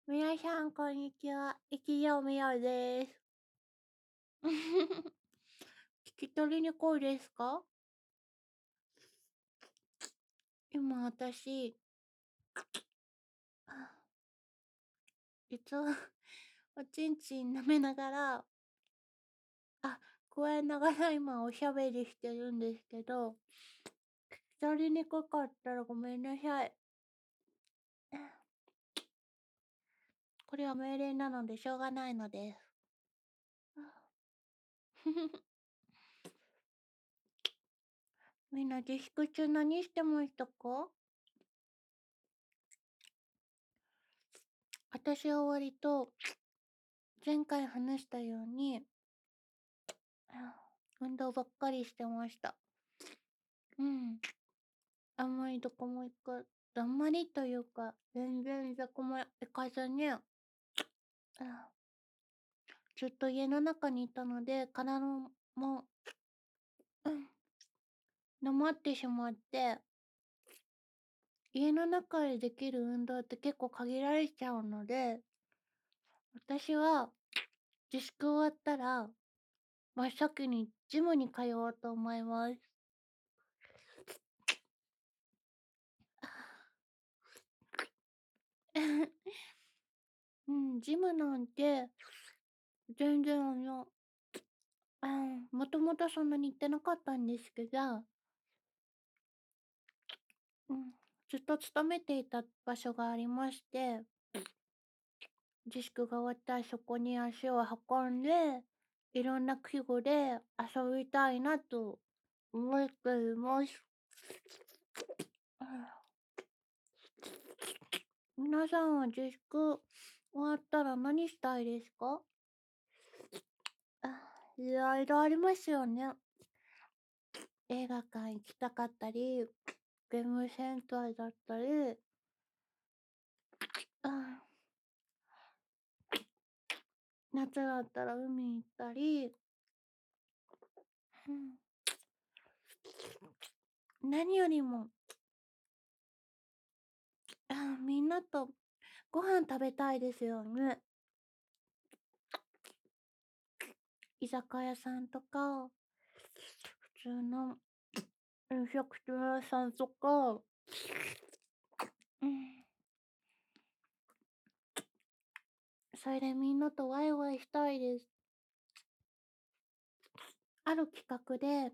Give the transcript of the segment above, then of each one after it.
皆さん、こんにちは。生きよみよです。聞き取りにくいですか？今、私、実は、おちんちん舐めながら、あ、加えながら今おしゃべりしてるんですけど、聞き取りにくかったらごめんなさい。これは命令なのでしょうがないのです。みんな自粛中何してましたか？私は割と前回話したように、運動ばっかりしてました。うん。あんまりどこもあんまりというか、全然どこも行かずに、ずっと家の中にいたので、体も、うん、なまってしまって、家の中でできる運動って結構限られちゃうので、私は自粛終わったら、真っ先にジムに通おうと思います。うん、ジムなんて、全然もともとそんなに行ってなかったんですけど、うん、ずっと勤めていた場所がありまして、自粛が終わったらそこに足を運んで、いろんな器具で遊びたいなと思っています。皆さんは自粛終わったら何したいですか？あ、いろいろありますよね。映画館行きたかったり、ゲームセンターだったり、あ、夏だったら海行ったり、うん、何よりも、みんなとご飯食べたいですよね。居酒屋さんとか、普通の飲食店屋さんとか、うん、それでみんなとワイワイしたいです。ある企画で、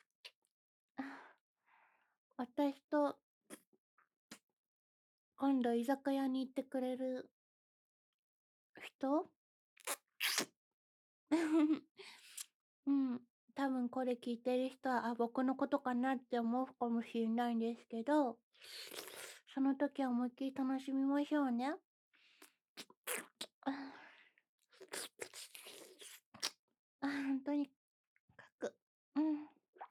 私と今度居酒屋に行ってくれる人うん、多分これ聞いてる人は、僕のことかなって思うかもしれないんですけど、その時は思いっきり楽しみましょうね。とにかく、うん。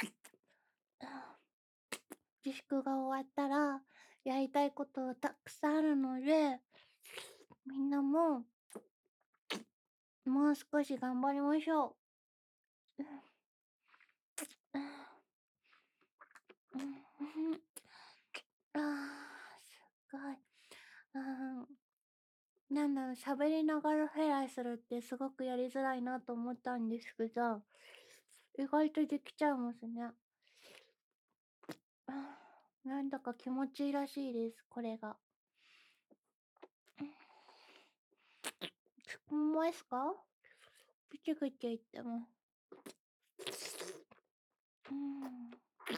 自粛が終わったら、やりたいことたくさんあるので、みんなも、もう少し頑張りましょう。すごい。なんだろう、喋りながらフェラーするってすごくやりづらいなと思ったんですけど、意外とできちゃいますね。なんだか気持ちいいらしいです、これが。聞こえますか？ぐちゅぐちゅ言っても。うん。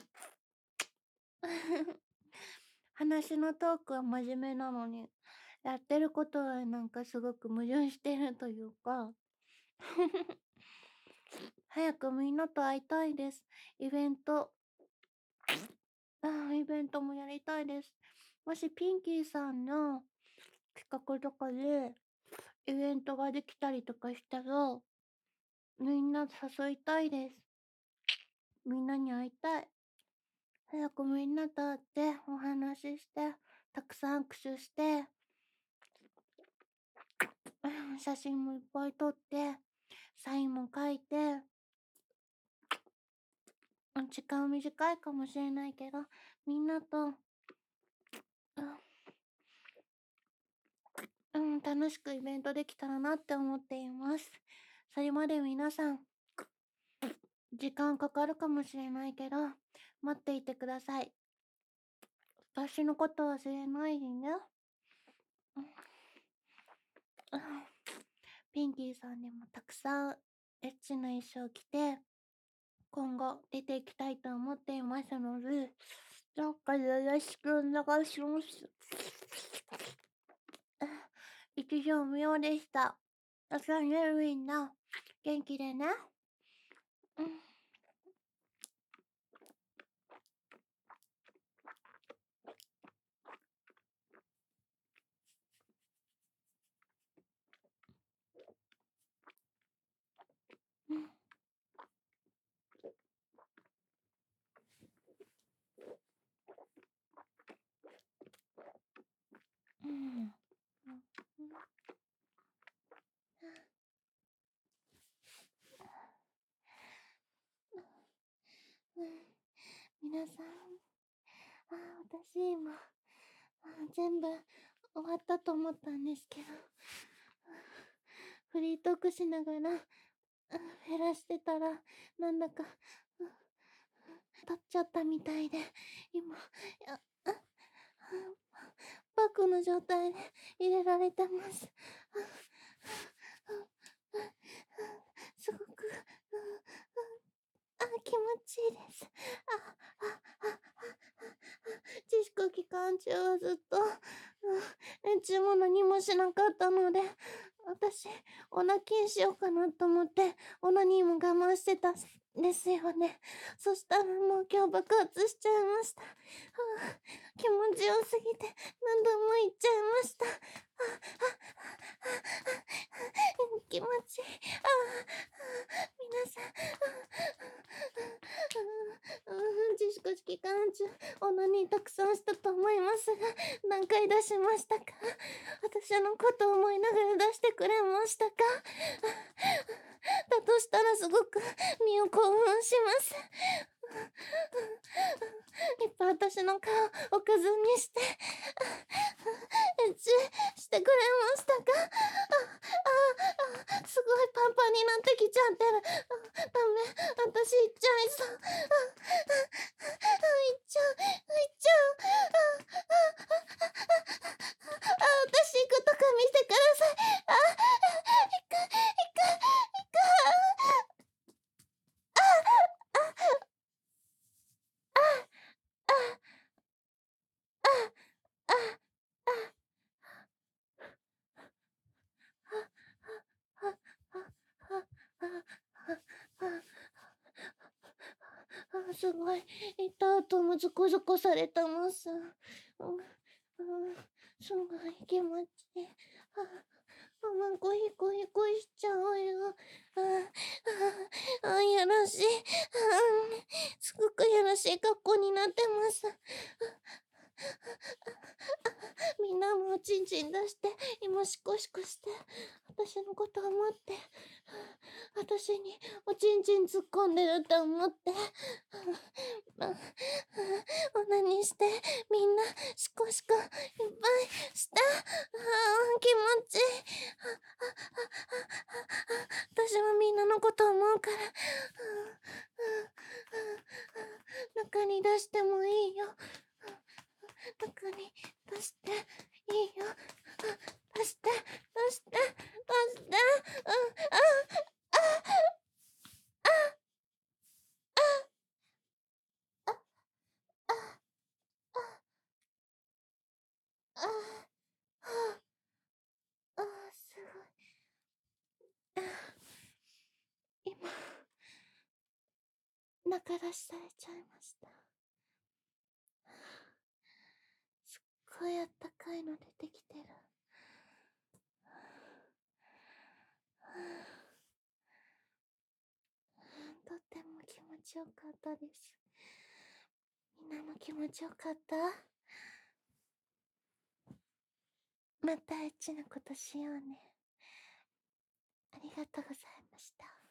話のトークは真面目なのに、やってることはなんかすごく矛盾してるというか、早くみんなと会いたいです。イベント、イベントもやりたいです。もしピンキーさんの企画とかでイベントができたりとかしたら、みんな誘いたいです。みんなに会いたい。早くみんなと会ってお話しして、たくさん握手して、写真もいっぱい撮って、サインも書いて、時間短いかもしれないけど、みんなと、 楽しくイベントできたらなって思っています。それまで皆さん、時間かかるかもしれないけど、待っていてください。私のこと忘れないでね。ピンキーさんにもたくさんエッチな衣装着て、今後出ていきたいと思っていますので、どうかよろしくお願いします。一条無用でした。朝ね、みんな、元気でね。皆さん、私今、全部終わったと思ったんですけど、フリートークしながら、減らしてたら、なんだか、立っちゃったみたいで、今、バックの状態で入れられてます。すごく、気持ちいいです。自粛期間中はずっと、注文何もしなかったので、私、オナキンしようかなと思って、オナニーも我慢してたんですよね。そしたらもう今日爆発しちゃいました。気持ちよすぎて何度も言っちゃいました。気持ちいい。皆さん、自粛期間中、オナニーたくさんしたと思いますが、何回出しましたか？私のことを思いながら出してくれましたか？だとしたらすごく身を興奮します。いっぱい私の顔おかずにして、エッチしてくれましたか？すごいパンパンになってきちゃってる。ダメ、私行っちゃいそう。行っちゃう、行っちゃう。私行くとか見てください。行く、行く、行く。すごい。行った後もゾコゾコされてます。すごい気持ちいい。ゴヒゴヒゴヒしちゃうよ。やらしい。すごくやらしい格好になってます。みんなもおちんちん出して、今シコシコして、私のこと思って、私におちんちん突っ込んでると思って、オナニーして、みんなシコシコいっぱいした。気持ちいい。私はみんなのこと思うから、中に出してもいいよ。中に出していいよ。出して、出して、出して。すごい。今、中出しされちゃいました。すっごいあったかいの出てきてる。とっても気持ちよかったです。みんなも気持ちよかった？またエッチなことしようね。ありがとうございました。